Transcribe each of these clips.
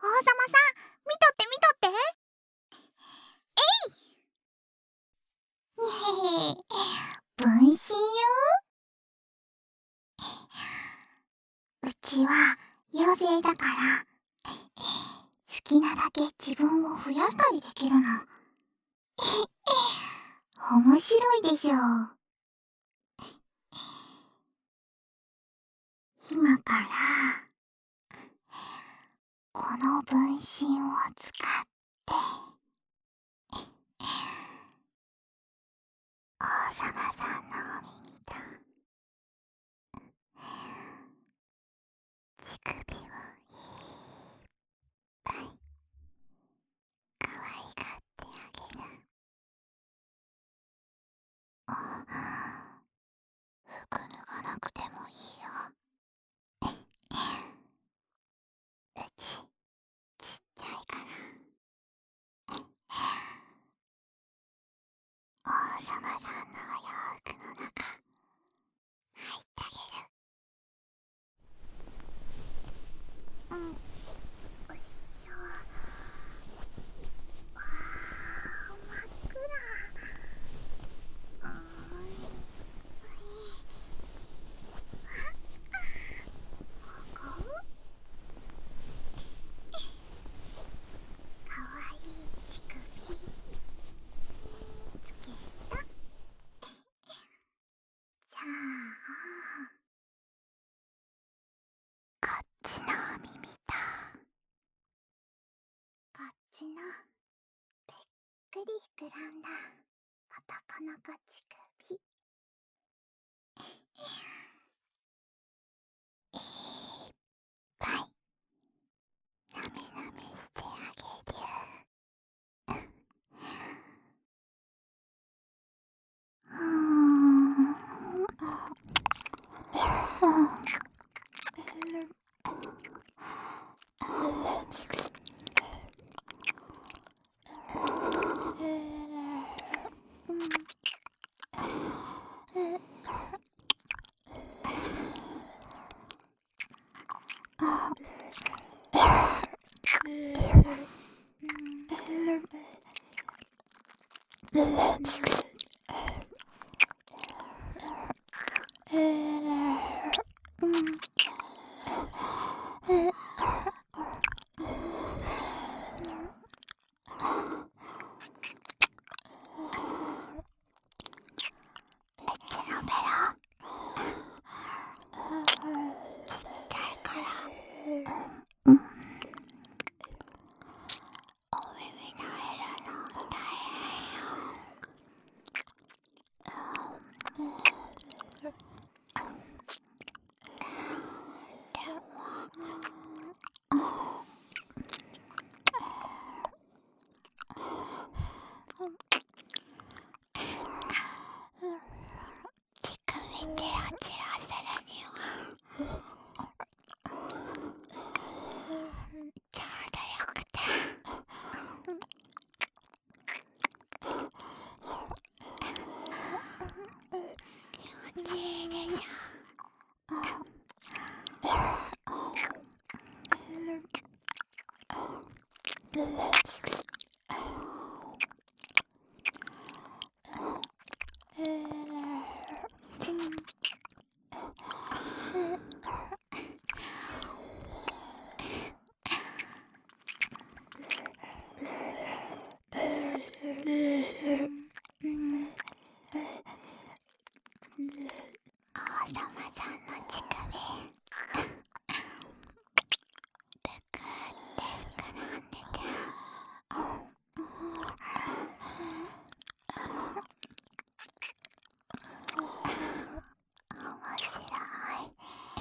王様さん、見とって見とって。にへへ、分身よ。うちは妖精だから、好きなだけ自分を増やしたりできるの。面白いでしょ。今からこの分身を使って王様さんのお耳と乳首をいっぱい可愛がってあげる。服脱がなくてもいいよ。うちちっちゃいから。王様さんのお洋服の中入ってあげる。よいしょ。わあ、真っ暗。ここかわいい乳首見つけた。じゃあこっちのお耳とこっちのぺっくり膨らんだ男の子乳首いっぱいなめなめしてあげる。王様さんの乳首ぷくって膨らんでて面白い。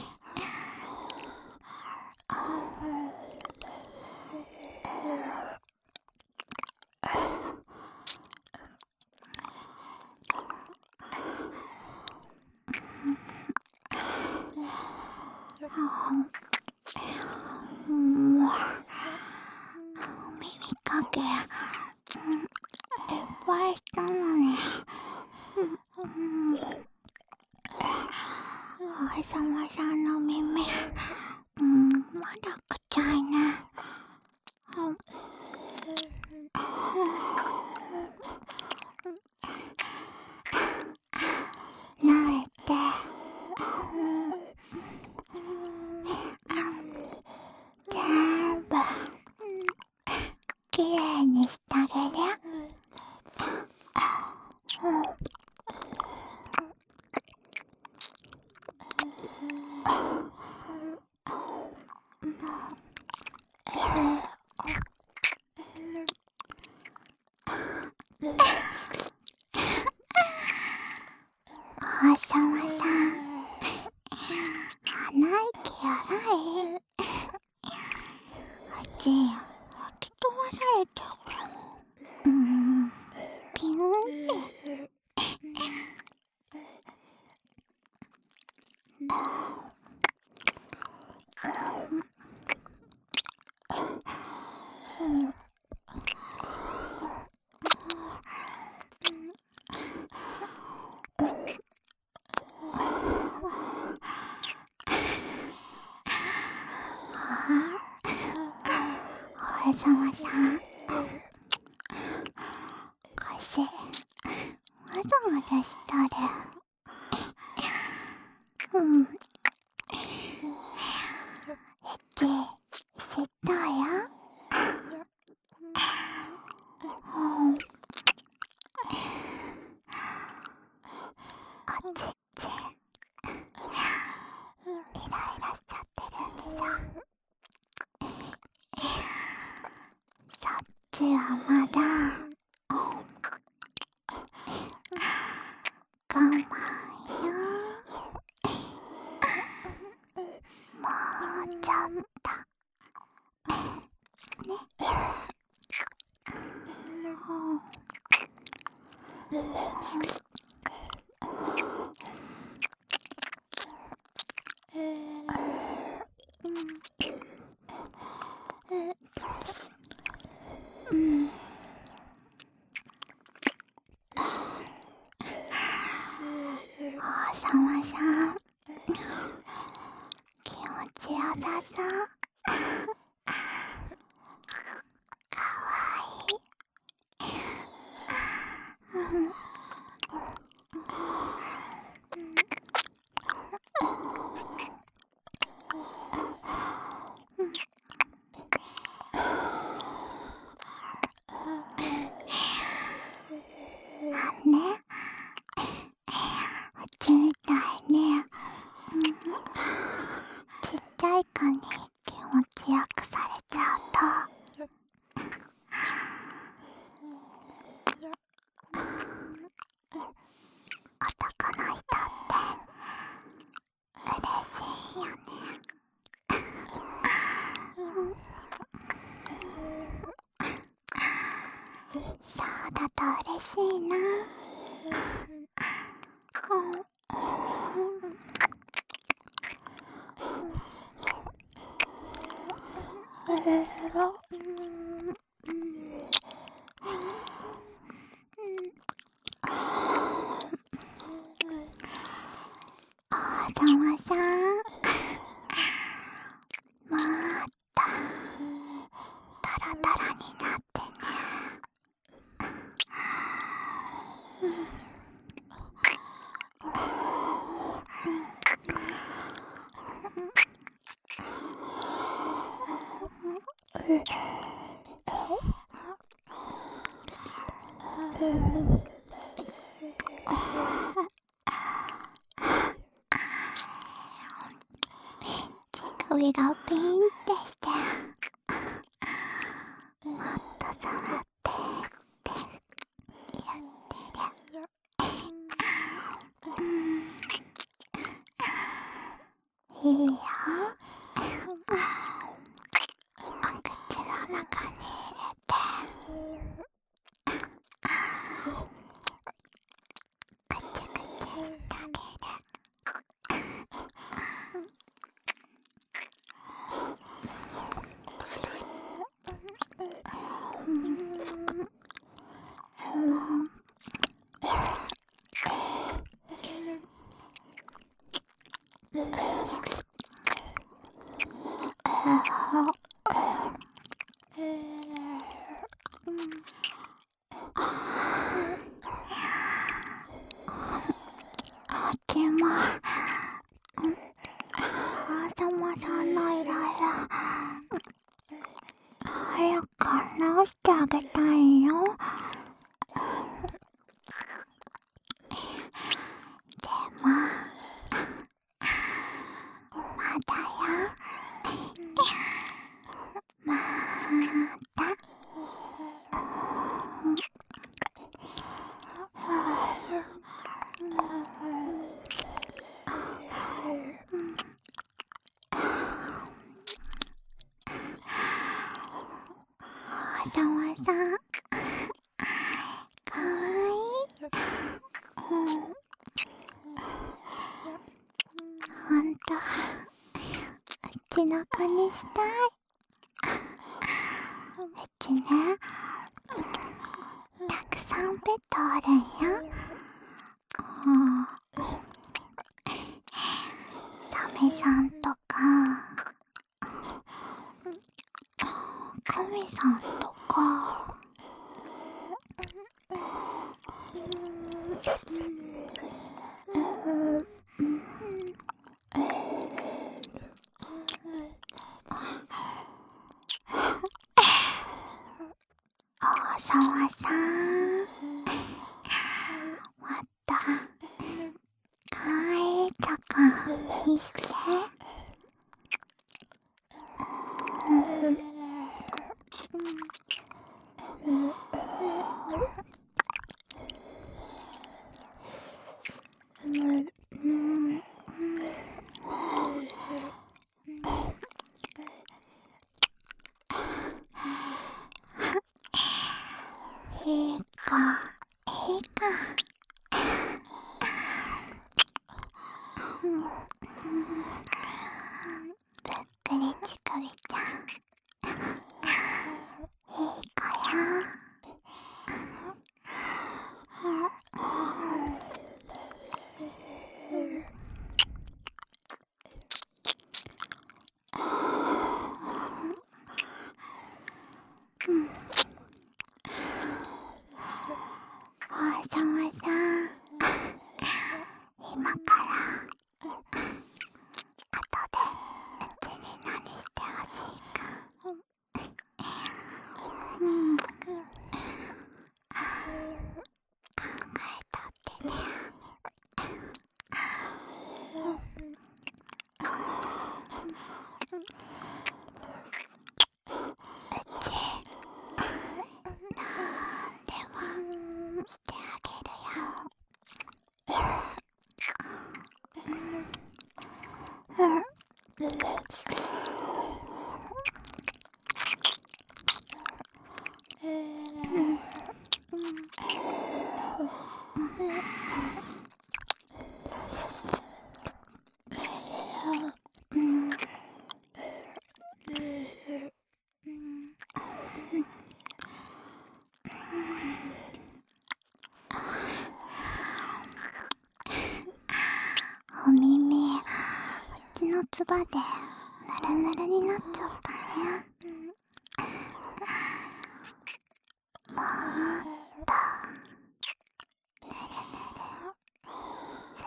耳かけいっぱいしたのに王様さんの耳まだ臭いね。 ち吹き飛ばされちゃうかも。ピューンって。おへさまさん、腰わざわざしとる。息しとよ。おちっちイライラしちゃってるんでしょ。そっちはまだ我慢よ。もうちょっとね。王様さん、気持ちよさそう。かわいい。ね、うちみたいにちっちゃい子に気持ちよくされちゃうと男の人って嬉しいよね。そうだと嬉しいな。王様さん、もっとタラタラになってね。首がピンってしてもっと触ってって言ってる。いいよ。お口の中に入れてぐちぐちしてあげる。あっちも王様さんのイライラ早く直してあげたいよ。でもまだよ。まださまさん、かわいい。ほんと、うちの子にしたい。うちね、たくさんペットあるんよ。サメさんとか、カメさんとか、王様さん、また、かわいいとこ見せて。いいか、いいか。ぶっくりちくびちゃん、いい子よ。王様さん、今から後でうちに何してほしいか、考えとってね。うち、なんでもしてあげるよ。お耳、うちのつばでぬるぬるになっちゃったね。もっとぬるぬるす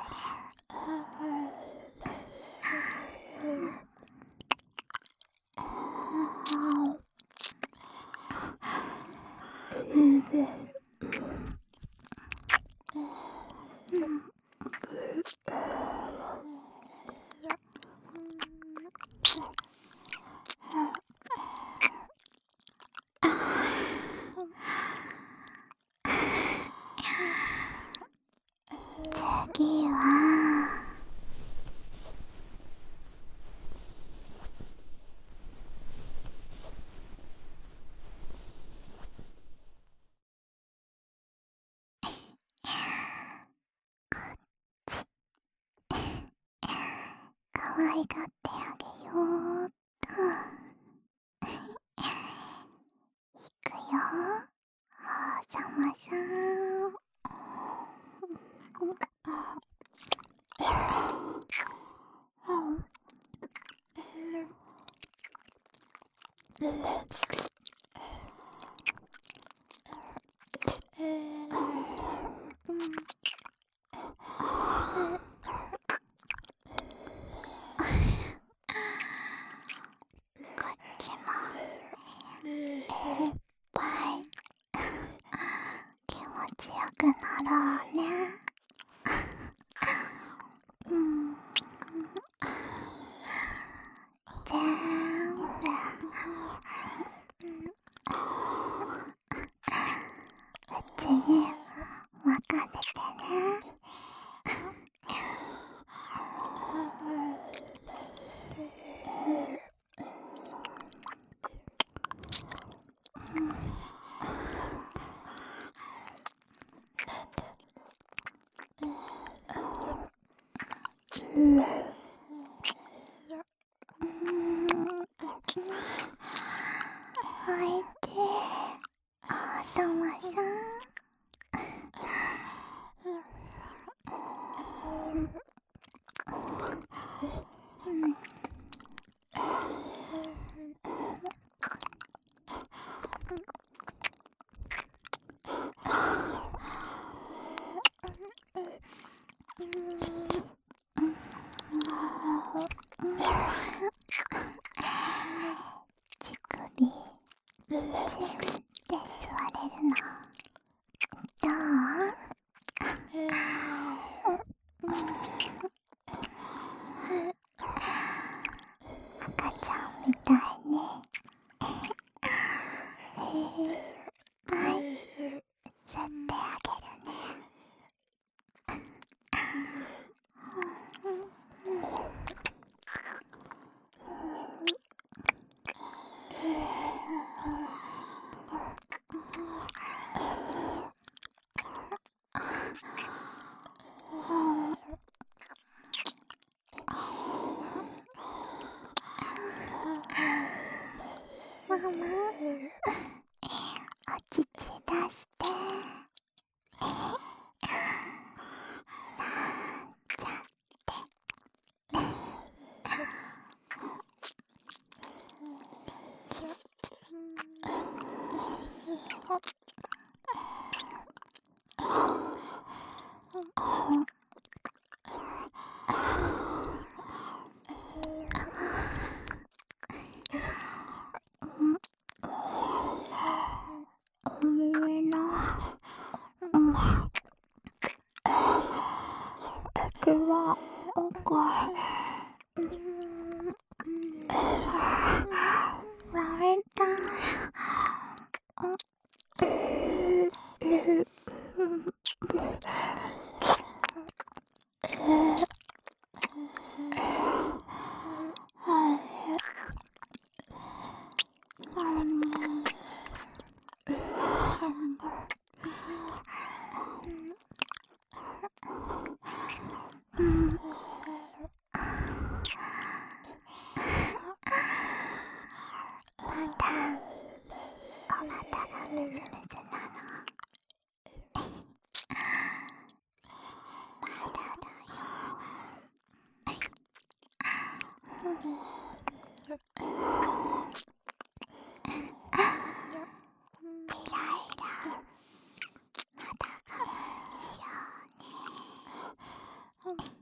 次は、可愛がってあげようっと。いくよ、王様さん。こっちもいっぱい気持ちよくなろうね。全部うちにいて、王様さん。乳首チューって座れるのどう？赤ちゃんみたいにいっぱい吸ってあげるね。ママ、お乳出して。お耳の毛は奥割れた。お股がムズムズなの。まだだよ。イライラ、まだ我慢しようね。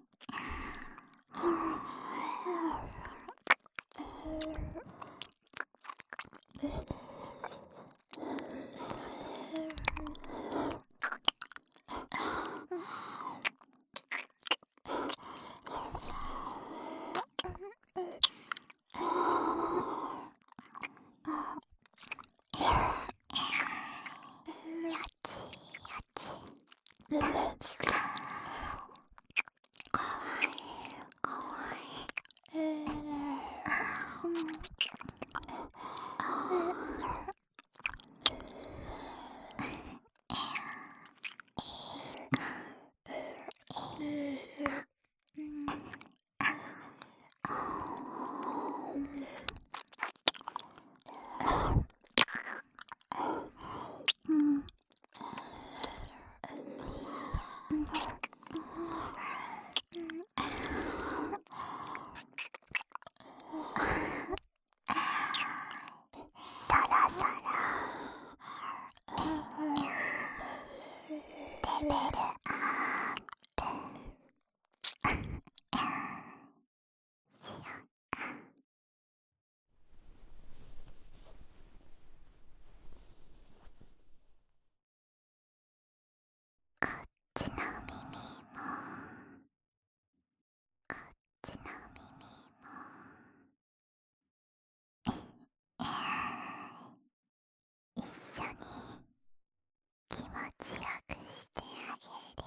そろそろレベルアップしようか。こっちの耳も、こっちの耳も、一緒に気持ちよくしてあげる。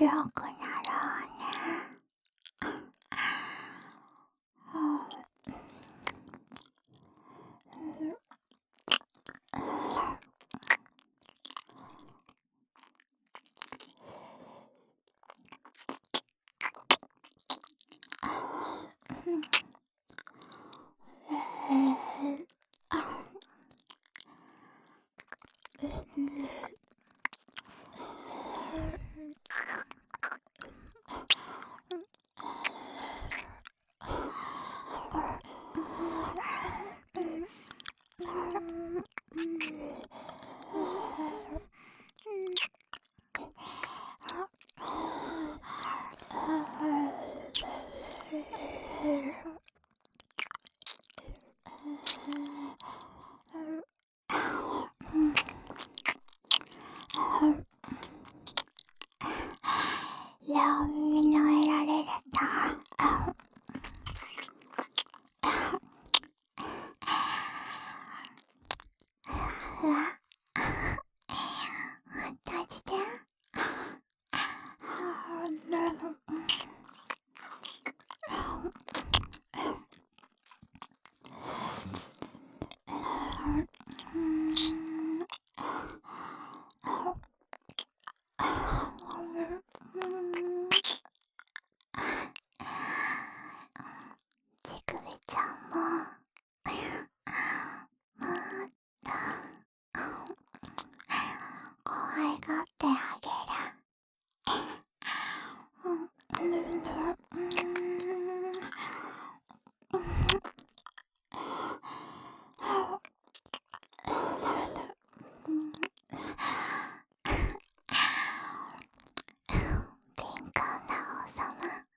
強くなろうね。両耳の得られると私でちくびちゃんももっと可愛がってあげる。敏感な王様、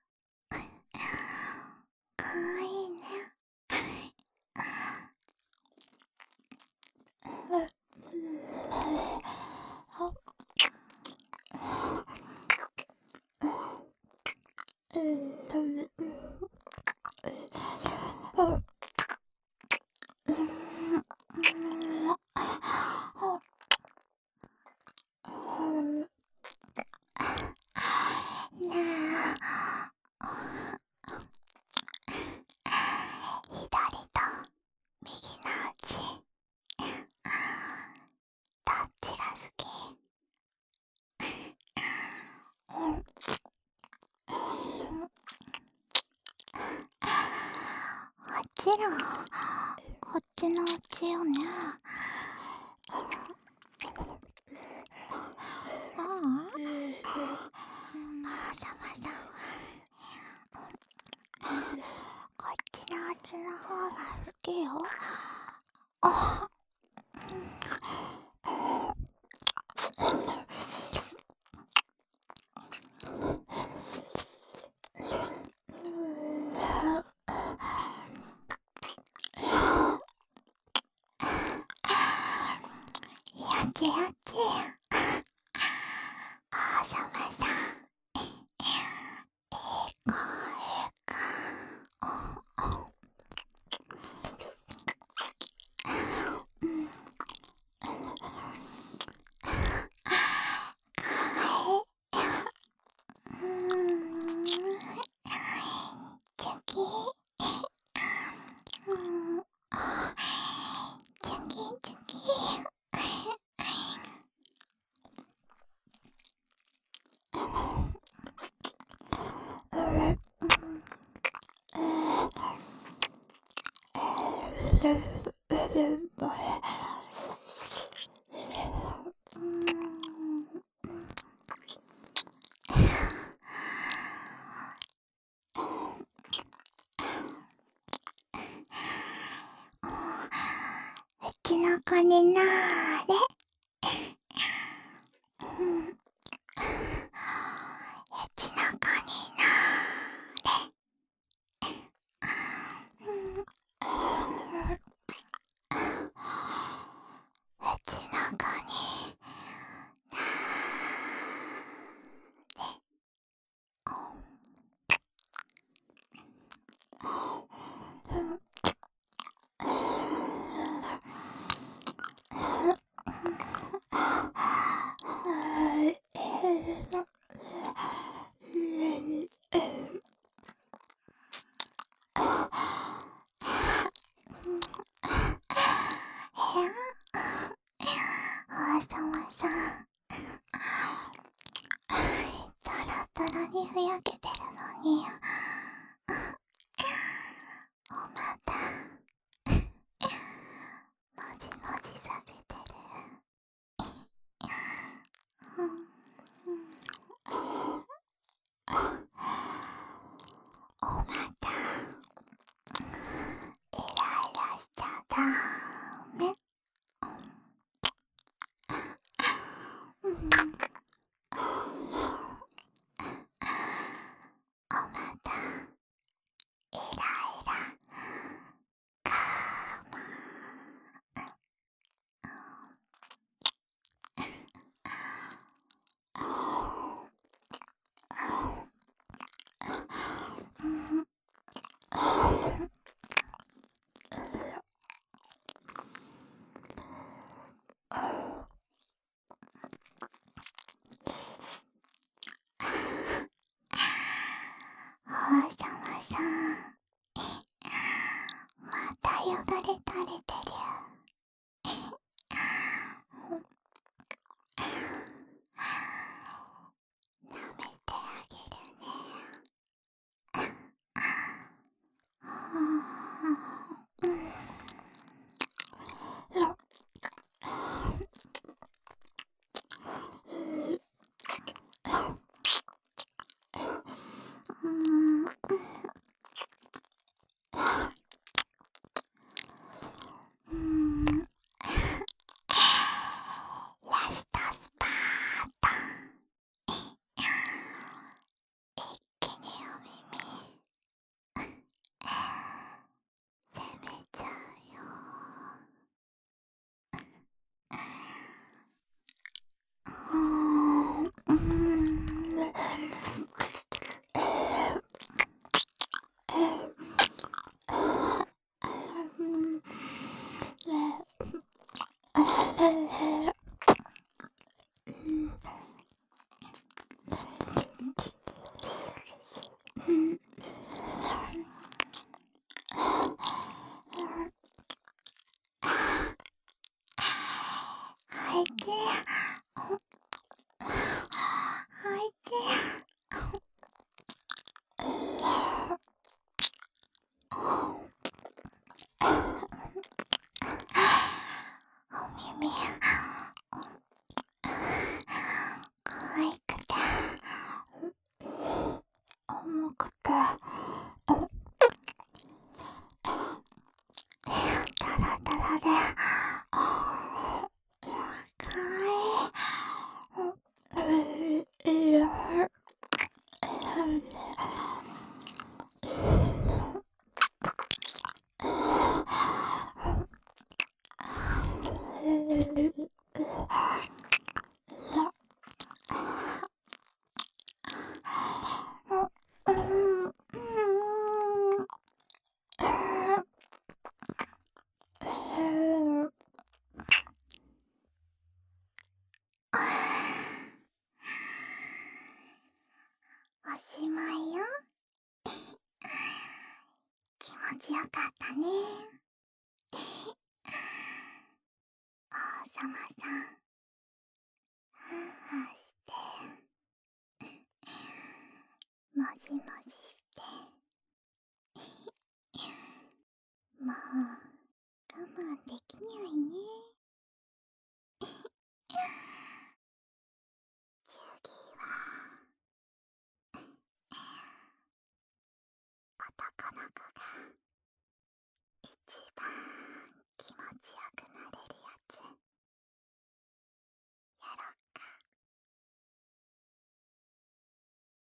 かわいいね。左と右のうちどっちが好き？もちろんこっちのうちよね。ああ、さまさまこっちのうちの方が好きよ。やってやって。王様さん、いい子。チョキチョキチョキうちの子になーれ。うちの子になーれ。うちの子にダメ。うん、おまだイライラかも。王様さん、またよだれ垂れてる。舐めてあげるね。ラストスパート。一気にお耳攻めちゃうよ。吐いて、吐いて。お耳可愛くて重くてダラダラでかい。おしまいよ。気持ちよかったね。王様さん、ふんふんしてもじもじしてもう